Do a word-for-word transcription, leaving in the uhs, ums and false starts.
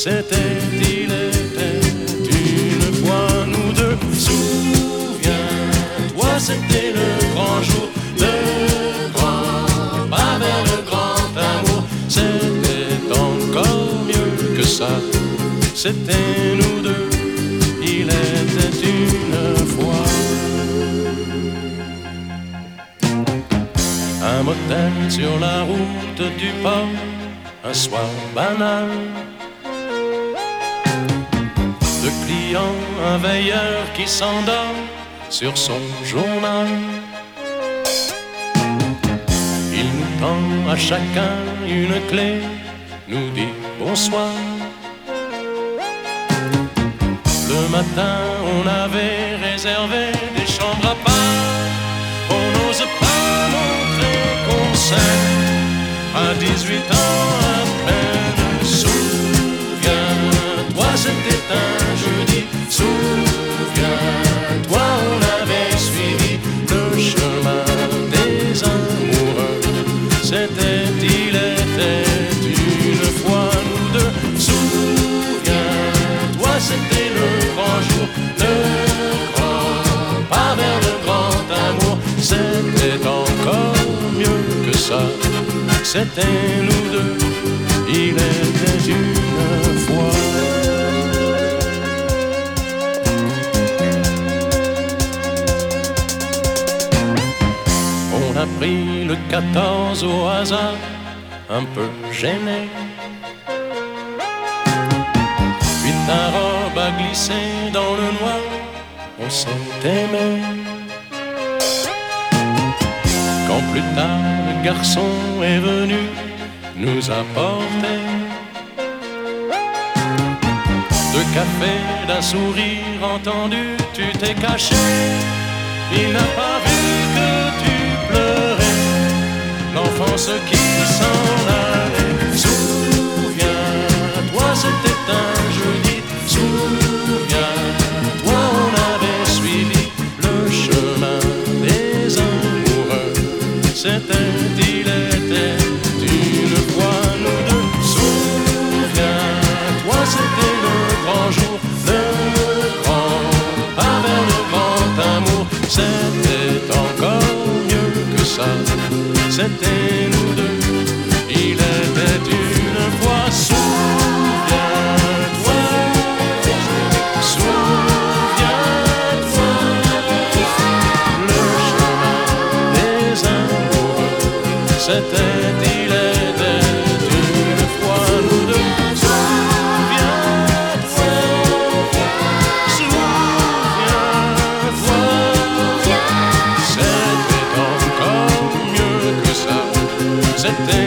C'était, il était une fois nous deux. Souviens-toi, c'était le grand jour, le grand pas vers le grand amour. C'était encore mieux que ça. C'était nous deux, il était une fois. Un motel sur la route du port, un soir banal. Deux clients, un veilleur qui s'endort sur son journal. Il nous tend à chacun une clé, nous dit bonsoir. Le matin, on avait réservé des chambres à part. On n'ose pas montrer qu'on s'aime à dix-huit ans à peine. Souviens-toi, c'était un jeudi. Souviens-toi, on avait suivi le chemin des amoureux. C'était, il était une fois nous deux. Souviens-toi, c'était le grand jour, le grand pas vers le grand amour. C'était encore mieux que ça. C'était nous deux, il était une fois. On a pris le quatorze au hasard, un peu gêné. Puis ta robe a glissé dans le noir, on s'est aimé. Quand plus tard le garçon est venu nous apporter deux cafés, d'un sourire entendu, tu t'es caché. Il n'a pas vu que tu pleurais, l'enfance qui s'en allait. Souviens-toi, c'était un jeudi. Souviens-toi, on avait suivi le chemin des amoureux. C'était, il était une fois nous deux. Souviens-toi, c'était le grand jour, le grand pas vers le grand amour. C'était encore mieux que ça. C'était nous deux, il était une fois. Souviens-toi, souviens-toi, le chemin des amoureux. C'était, il était une fois nous deux. Souviens-toi, souviens-toi, c'était encore mieux que ça. C'était